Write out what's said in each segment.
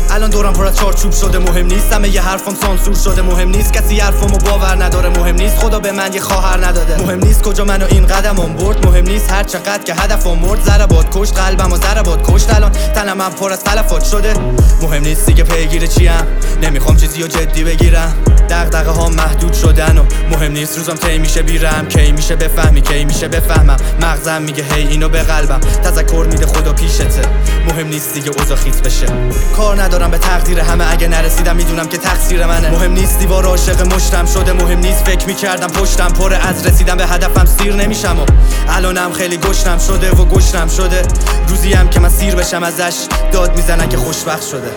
الان دورم پر از چارچوب شده، مهم نیست همه یه حرفم سانسور شده، مهم نیست کسی حرفمو باور نداره، مهم نیست خدا به من یه خواهر نداده، مهم نیست کجا منو این قدمم برد، مهم نیست هر چقدر که هدفم مرد. ضربات کشت قلبم و ضربات کشت، الان تنم هم پر از تلفات شده، مهم نیست دیگه پیگیر چیم، نمیخوام چیزی رو جدی بگیرم، دغدغه ها محدود شدن و مهم نیست روزم طی میشه بیرم، کی میشه بفهمی کی میشه بفهمم، مغزم میگه هی اینو به قلبم تذکر میده خدا پیشته، مهم نیست دیگه اوضاع خیس بشه، کار ندارم به تقدیر همه، اگه نرسیدم میدونم که تقصیر منه، مهم نیست دیوار عاشق مشتم شده، مهم نیست فکر میکردم پشتم پره از رسیدم به هدفم سیر نمیشم و الانم خیلی گشنم شده و گشنم شده، روزی هم که من سیر بشم ازش داد میزنن که خوشبخت شده.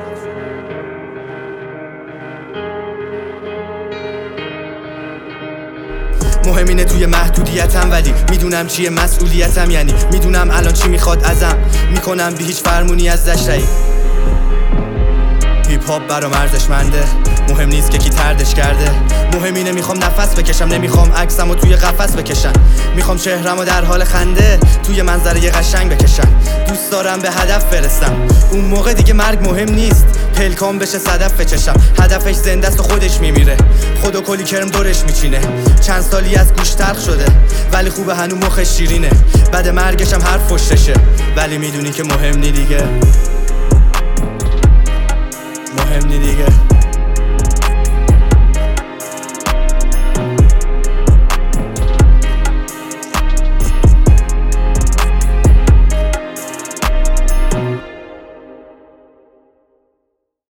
مهم اینه توی محدودیتم، ولی میدونم چیه مسئولیتم، یعنی میدونم الان چی میخواد ازم، میکنم بی هیچ فرمونی ازش رایی. هیپ هاپ برام ارزشمنده، مهم نیست که کی تردش کرده، مهم اینه میخوام نفس بکشم، نمیخوام عکسمو توی قفس بکشن، میخوام چهرمو در حال خنده توی منظره قشنگ بکشن، دوست دارم به هدف برسم، اون موقع دیگه مرگ مهم نیست، پلکام بشه صدف بچشم، هدفش زنده است و خودش میمیره، خدا کلی کرم دورش میچینه، چند سالی از گوش تلخ شده ولی خوبه هنو مخش شیرینه، بعد مرگش هم حرف پشتشه، ولی میدونی که مهم نی دیگه.